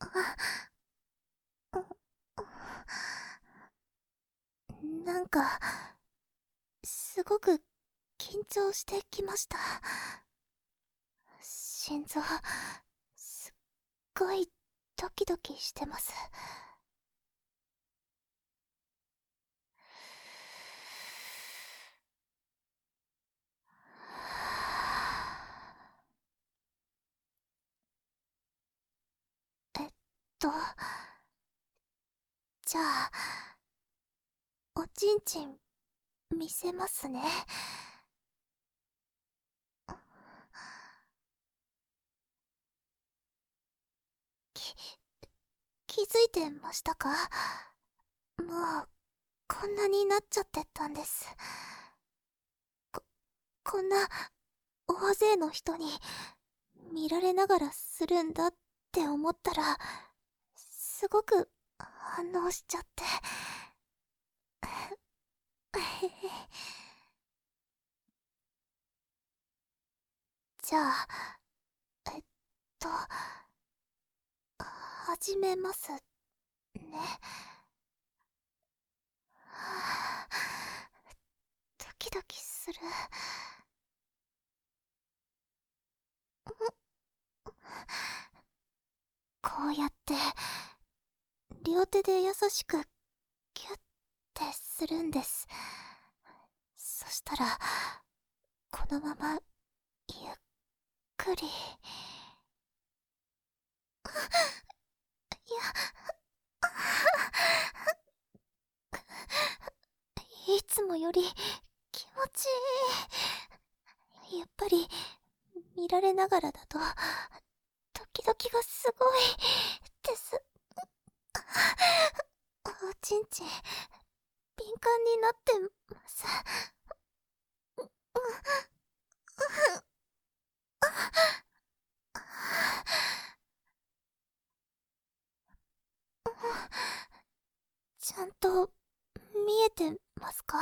なんか、すごく緊張してきました。心臓、すっごいドキドキしてます。えっと、じゃあ、おちんちん見せますね。き、気づいてましたか？もう、こんなになっちゃってたんです。こんな、大勢の人に、見られながらするんだって思ったら、すごく、反応しちゃって。じゃあ、えっと、始めますね。はぁ、ドキドキする。こうやって、両手で優しく、ギュッてするんです。そしたら、このまま、ゆっくり。いや、いつもより気持ちいい。やっぱり見られながらだとドキドキがすごいです。おちんちん敏感になってます。ちゃんと見えてますか？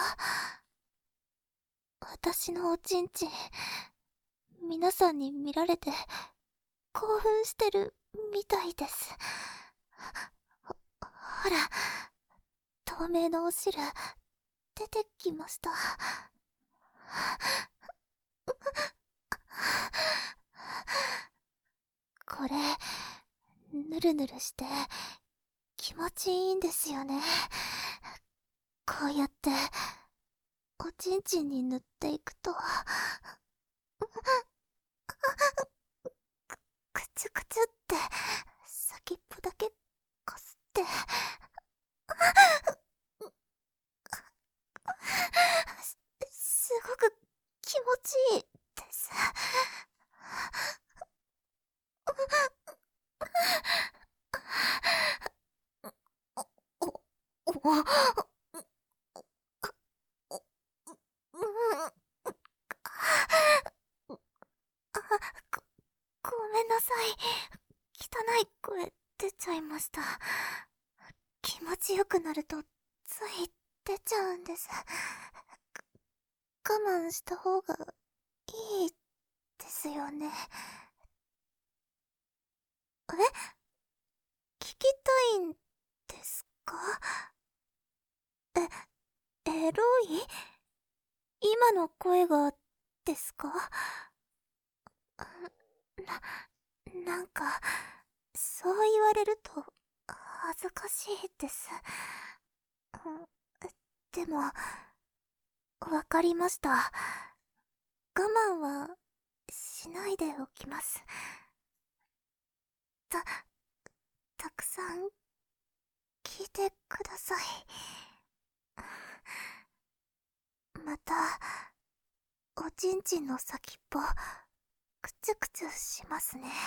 私のおちんちん、皆さんに見られて興奮してるみたいです。ほら、透明のお汁出てきました。これ、ぬるぬるして気持ちいいんですよね。こうやっておちんちんに塗っていくと、くちゅくちゅって先っぽだけこすって、すごく気持ちいいです。お、ご、ごめんなさい。汚い声出ちゃいました。気持ちよくなると、つい出ちゃうんです。我慢した方がいいですよね。聞きたいんですか？エロい？今の声がですか？なんか、そう言われると恥ずかしいです。でも、わかりました。我慢はしないでおきます。た、たくさん聞いてください。また、おちんちんの先っぽ、くちゅくちゅしますね。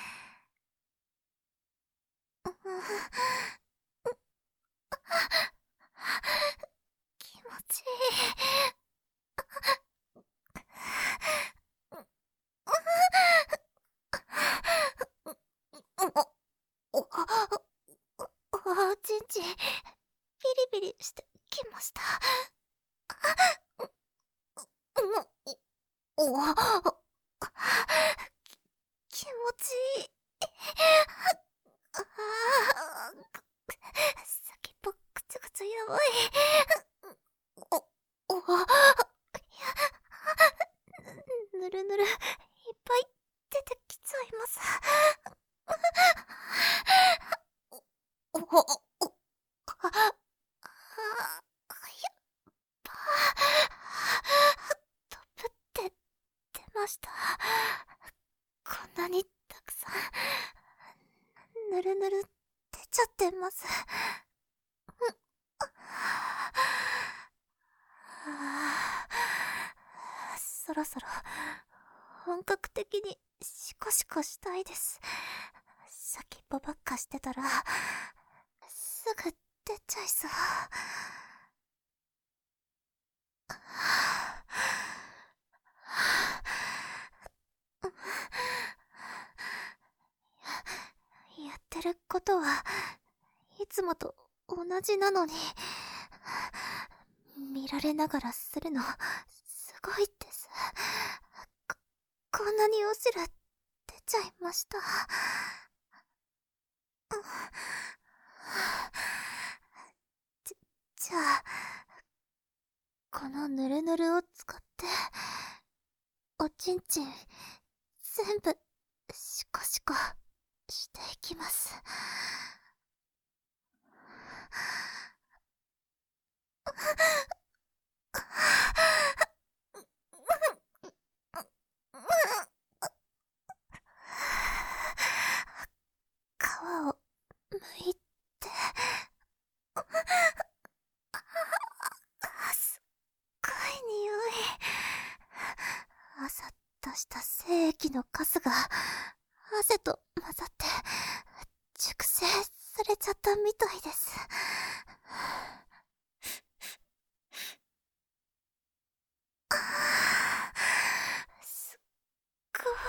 気持ちいい。お、おちんちん、ピリピリしてきました。お、気持ちいい。 。お、お、お、あ、トップって出ました。こんなにたくさん、ぬるぬる出ちゃってます。そろそろ、本格的にシコシコしたいです。先っぽばっかしてたら、すぐ出ちゃいそう。やってることはいつもと同じなのに、見られながらするの、すごいです。こんなにお汁出ちゃいました。じゃあ、このぬるぬるを使って、おちんちん、全部、シコシコ、していきます。皮を剥いて、すっごい匂い。朝出した精液のカスが汗と混ざって熟成されちゃったみたいです。すっごー。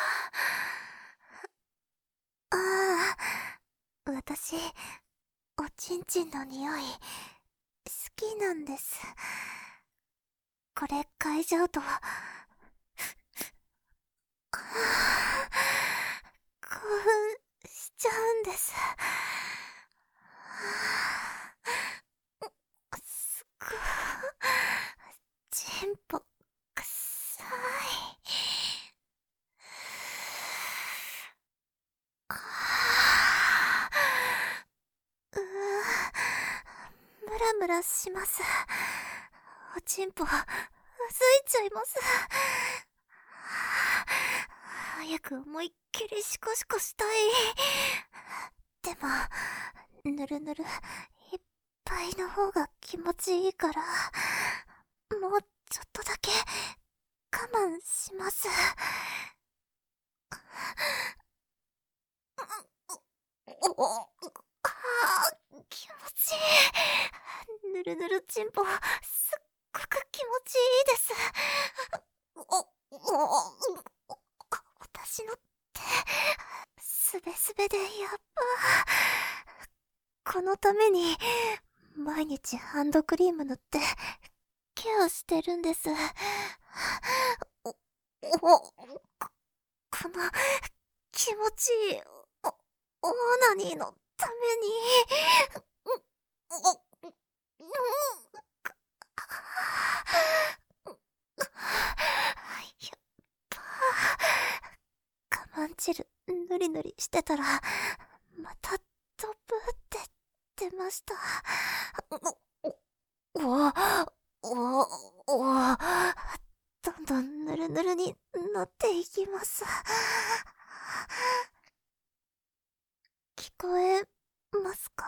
ああ、私、おちんちんの匂い、好きなんです。これ嗅いじゃうと、興奮しちゃうんです。すっごい、チンポ、くさい。うわ、ムラムラします。おちんぽ、うずいちゃいます。早く思いっきりシコシコしたい。でも、ぬるぬる、いっぱいの方が気持ちいいから、もうちょっとだけ、我慢します。気持ちいい。ぬるぬるちんぽ、すっごく気持ちいいです。私の手、すべすべでやっぱ。このために、毎日ハンドクリーム塗って、ケアしてるんです。この、気持ちいい、オーナニーのために、やっぱ、我慢汁ぬりぬりしてたら、またトップって出ました。お、お、お、どんどんぬるぬるになっていきます。聞こえますか？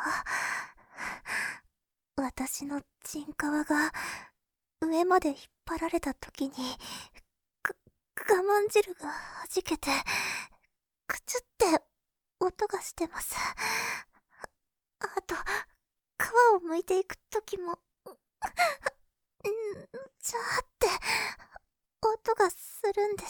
私のチンカワが上まで引っ張られた時に、我慢汁が弾けて、くちゅって音がしてます。あと、皮を剥いていく時も、じゃーって音がするんです。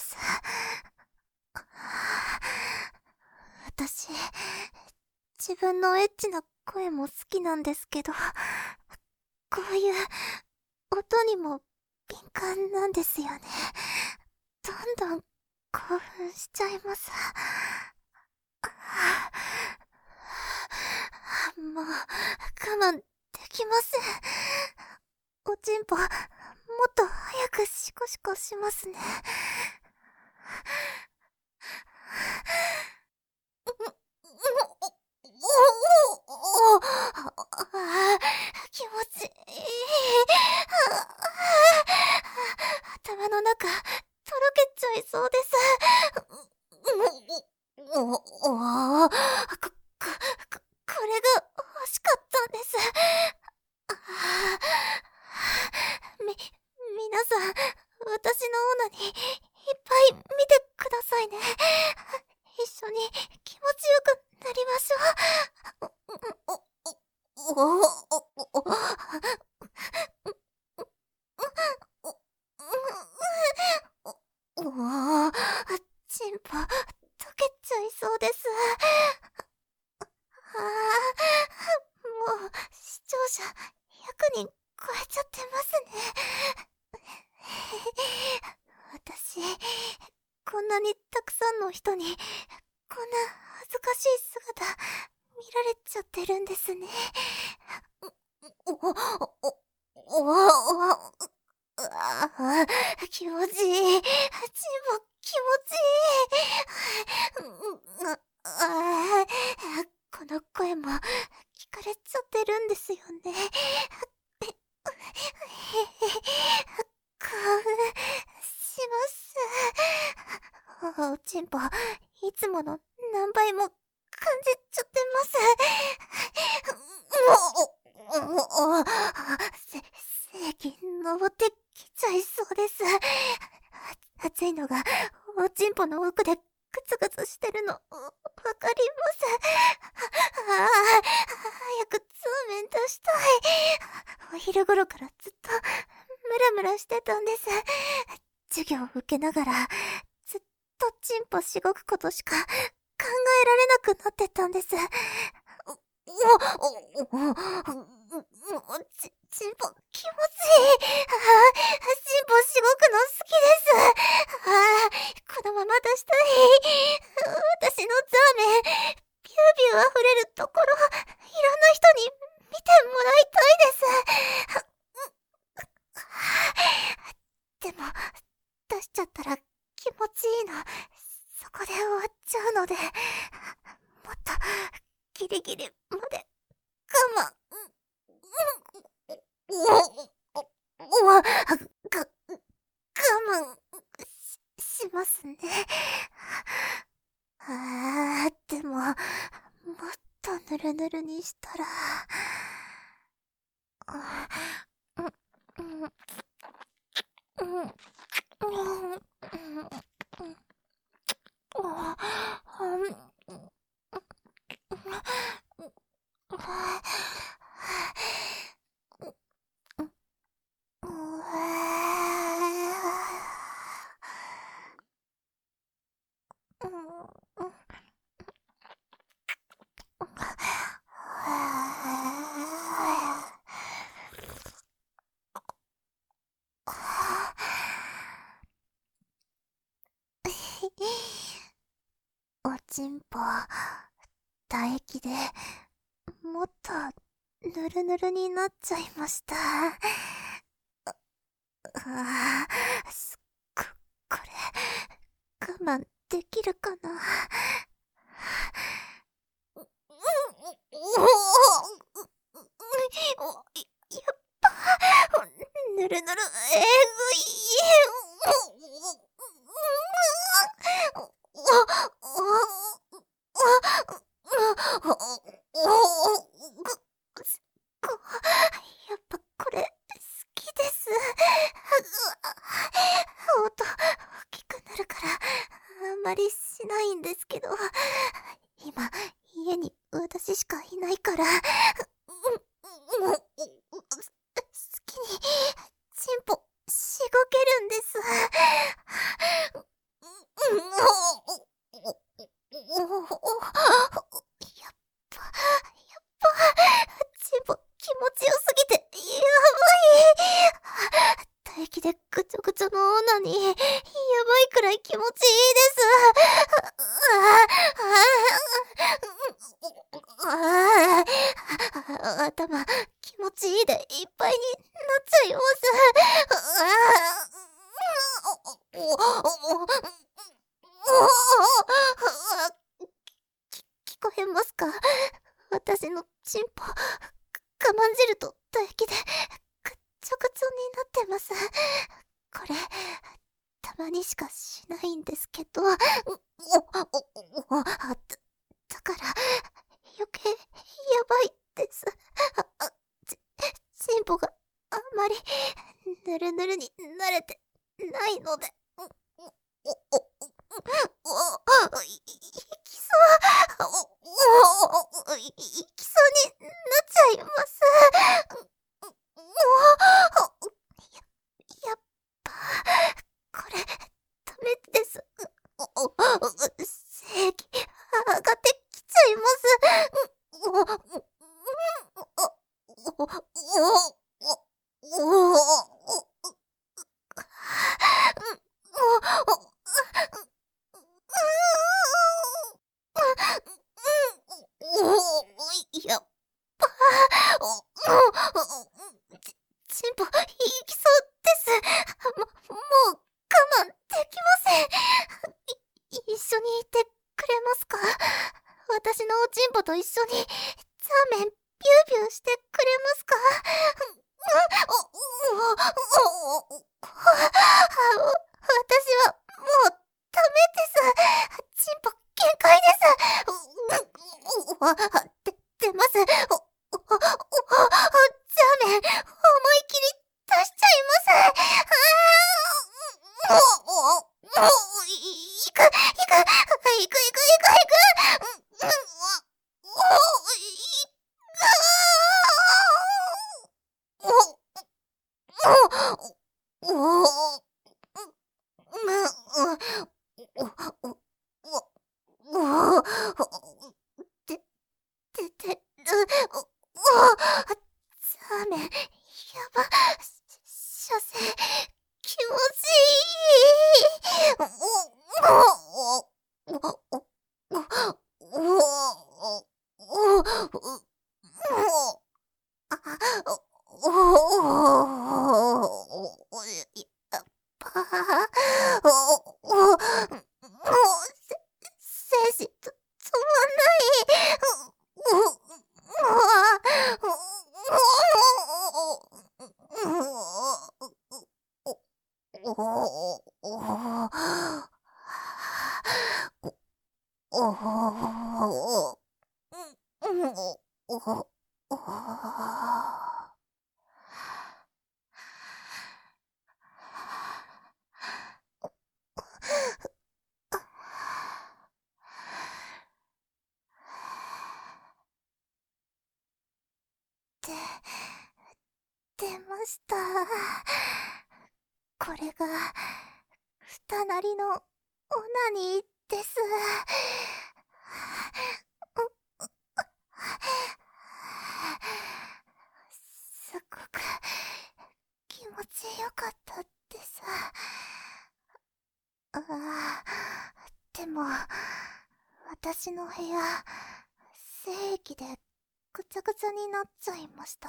私、自分のエッチな声も好きなんですけど、こういう音にも敏感なんですよね。どんどん興奮しちゃいます。もう、我慢できません。おちんぽ、もっと早くシコシコしますね。 これが欲しかったんです。皆さん、私のオナにいっぱい見てくださいね。一緒に気持ちよくなりましょう。チンポ、溶けちゃいそうです。もう、視聴者100人超えちゃってますね。私、こんなにたくさんの人に、こんな恥ずかしい姿、見られちゃってるんですね。気持ちいい。チンポ、気持ちいい。この声も、聞かれちゃってるんですよね。興奮します。おちんぽ、いつもの何倍も感じちゃってます。正気登ってきちゃいそうです。暑いのがおちんぽの奥でグツグツしてるのわかります。早くそうめん出したい。お昼頃からずっとムラムラしてたんです。授業を受けながらずっとチンポしごくことしか考えられなくなってたんです。チンポ気持ちいい。チンポしごくの好きです。このまま出したい。私のザーメン、ビュービュー溢れるところ、いろんな人に見てもらいたいです。でも、出しちゃったら気持ちいいの、そこで終わっちゃうので、もっとギリギリまで我慢。我慢しますね。でも、もっとぬるぬるにしたら、おちんぽ、唾液でもっとぬるぬるになっちゃいました。これ、我慢できるかな。やっぱ、ぬるぬる、えぐい。やっぱこれ、好きです。音、大きくなるから、あんまりしないんですけど、今、家に私しかいないから、好きに、チンポ、しごけるんです。やっぱ、チンポ、気持ちよすぎて、やばい。唾液でぐちょぐちょのオナに、やばいくらい気持ちいいです。頭、気持ちいいでいっぱいになっちゃいます。聞こえますか？私のチンポ、我慢汁と唾液でぐっちょぐちょになってます。これ、たまにしかしないんですけど、だから余計やばいです。チンポがあんまりぬるぬるに慣れてないので、いきそう、いきそうになっちゃいます。やっぱ、これ、ダメです。正義、上がってきちゃいます。やっぱ、チンポ、行きそうです。もう、我慢できません。一緒にいてくれますか？私のおちんぽと一緒に、ザーメン、ビュービューしてくれますか？私は、もう、ダメです。チンポ、限界です。出ます。ザーメン、思い切り出しちゃいます。行く、行く、行く、行く、行く、行く。出てる。ザーメン、やば。射精、気持ちいい。やっぱ、精子と、止まんない出ました。これが、二なりのオナニーです。すっごく気持ちよかったです。でも、私の部屋、精液でぐちゃぐちゃになっちゃいました。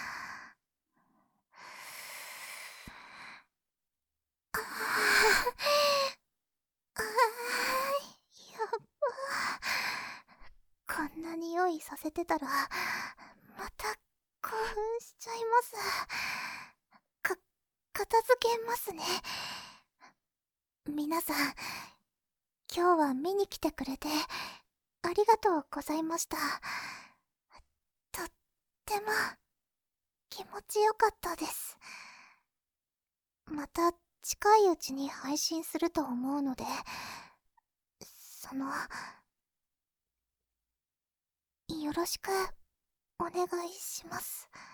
やば。こんな匂いさせてたら、また興奮しちゃいます。片付けますね。皆さん、今日は見に来てくれて、ありがとうございました。とっても、気持ちよかったです。また、近いうちに配信すると思うので、よろしく、お願いします。